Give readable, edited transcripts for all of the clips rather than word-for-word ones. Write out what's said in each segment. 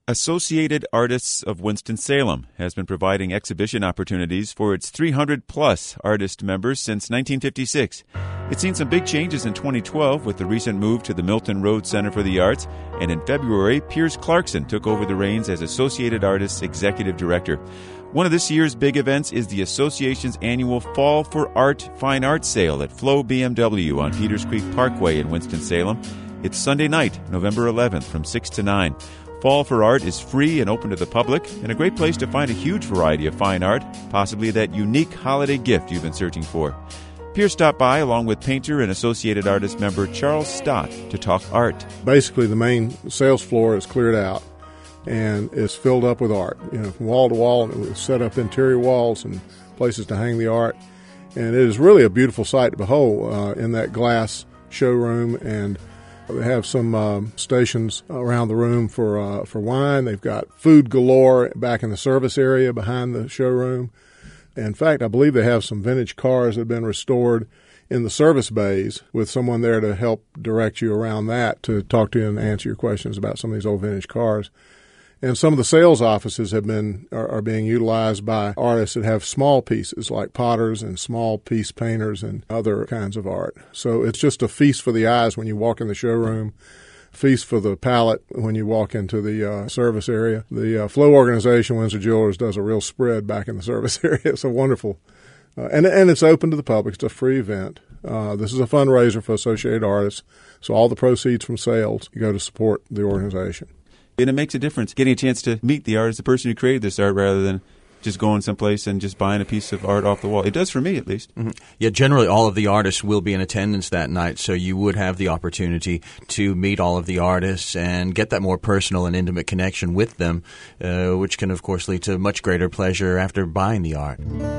Associated Artists of Winston-Salem has been providing exhibition opportunities for its 300-plus artist members since 1956. It's seen some big changes in 2012 with the recent move to the Milton Road Center for the Arts, and in February, Piers Clarkson took over the reins as Associated Artists Executive Director. One of this year's big events is the Association's annual Fall for Art Fine Art Sale at Flow BMW on Peters Creek Parkway in Winston-Salem. It's Sunday night, November 11th from 6 to 9. Fall for Art is free and open to the public, and a great place to find a huge variety of fine art, possibly that unique holiday gift you've been searching for. Piers stopped by along with painter and Associated Artist member Charles Stott to talk art. Basically, the main sales floor is cleared out and is filled up with art, from wall to wall, and we've set up interior walls and places to hang the art. And it is really a beautiful sight to behold in that glass showroom, and they have some stations around the room for wine. They've got food galore back in the service area behind the showroom. In fact, I believe they have some vintage cars that have been restored in the service bays with someone there to help direct you around that, to talk to you and answer your questions about some of these old vintage cars. And some of the sales offices are being utilized by artists that have small pieces like potters and small piece painters and other kinds of art. So it's just a feast for the eyes when you walk in the showroom, feast for the palate when you walk into the service area. The Flow organization, Windsor Jewelers, does a real spread back in the service area. It's a wonderful, and it's open to the public. It's a free event. This is a fundraiser for Associated Artists, so all the proceeds from sales go to support the organization. And it makes a difference getting a chance to meet the artist, the person who created this art, rather than just going someplace and just buying a piece of art off the wall. It does for me, at least. Mm-hmm. Yeah, generally all of the artists will be in attendance that night, so you would have the opportunity to meet all of the artists and get that more personal and intimate connection with them, which can, of course, lead to much greater pleasure after buying the art.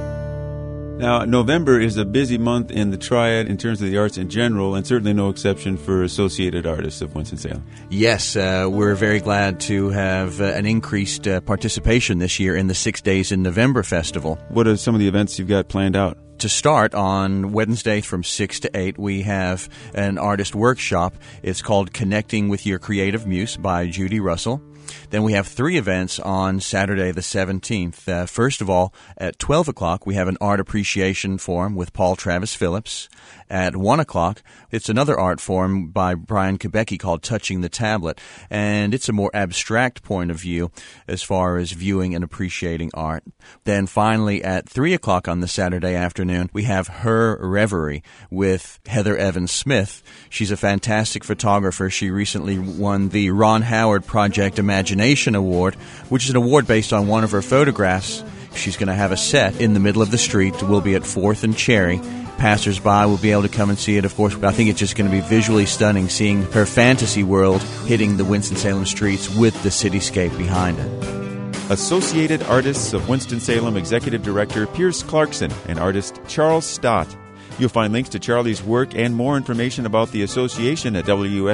Now, November is a busy month in the Triad in terms of the arts in general, and certainly no exception for Associated Artists of Winston-Salem. Yes, we're very glad to have an increased participation this year in the 6 Days in November Festival. What are some of the events you've got planned out? To start, on Wednesday from 6 to 8, we have an artist workshop. It's called Connecting with Your Creative Muse by Judy Russell. Then we have 3 events on Saturday the 17th. First of all, at 12 o'clock, we have an art appreciation forum with Paul Travis Phillips. At 1 o'clock, it's another art forum by Brian Kubecki called Touching the Tablet, and it's a more abstract point of view as far as viewing and appreciating art. Then finally, at 3 o'clock on the Saturday afternoon, we have Her Reverie with Heather Evans Smith. She's a fantastic photographer. She recently won the Ron Howard Project Imagination Award, which is an award based on one of her photographs. She's going to have a set in the middle of the street. We'll be at 4th and Cherry. Passers-by will be able to come and see it, of course. But I think it's just going to be visually stunning, seeing her fantasy world hitting the Winston-Salem streets with the cityscape behind it. Associated Artists of Winston-Salem Executive Director Piers Clarkson and artist Charles Stott. You'll find links to Charlie's work and more information about the association at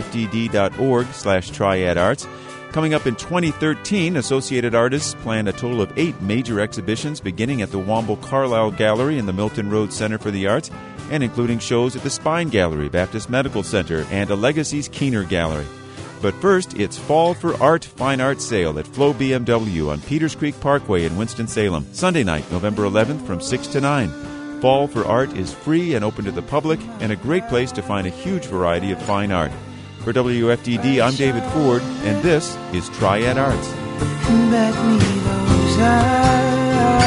wfdd.org/triadarts. Coming up in 2013, Associated Artists plan a total of 8 major exhibitions beginning at the Womble Carlisle Gallery in the Milton Road Center for the Arts, and including shows at the Spine Gallery, Baptist Medical Center, and a Legacies Keener Gallery. But first, it's Fall for Art Fine Art Sale at Flow BMW on Peters Creek Parkway in Winston-Salem, Sunday night, November 11th from 6 to 9. Fall for Art is free and open to the public, and a great place to find a huge variety of fine art. For WFDD, I'm David Ford, and this is Triad Arts. And bet me those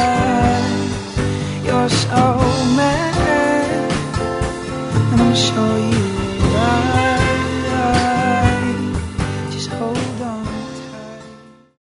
eyes, you're so mad, and I'm sure